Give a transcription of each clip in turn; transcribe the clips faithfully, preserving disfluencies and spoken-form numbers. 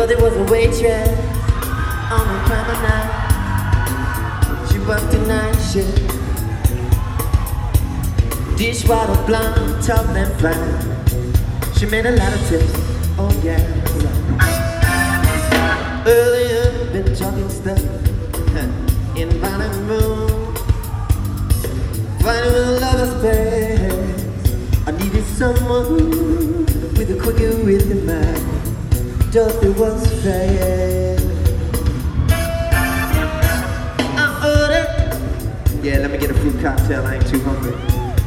Well, there was a waitress on a promenade. She worked the night shift. Dishwater blonde, tough and fine. She made a lot of tips, oh yeah. Earlier, been talking stuff in violent mood. Fighting with a lover's pain. I needed someone with a quicker rhythm mind. Just it was fair. I ordered, yeah, let me get a fruit cocktail, I ain't too hungry.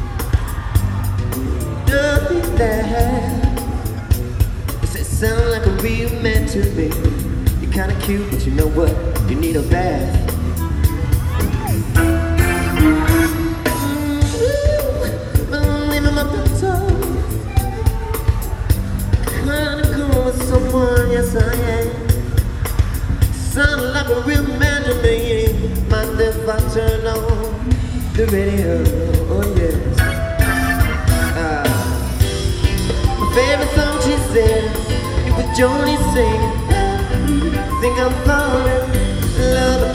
Nothing there. Does it sound like a real man to me? You're kinda cute, but you know what? You need a bath. Mm-hmm. I'm leaving my toes. Kinda cool with someone, yes I am. Sound like a real man to me. Mind if I turn on the radio? Oh yes. Favorite song she said, it was Joni singing. Think I'm falling in love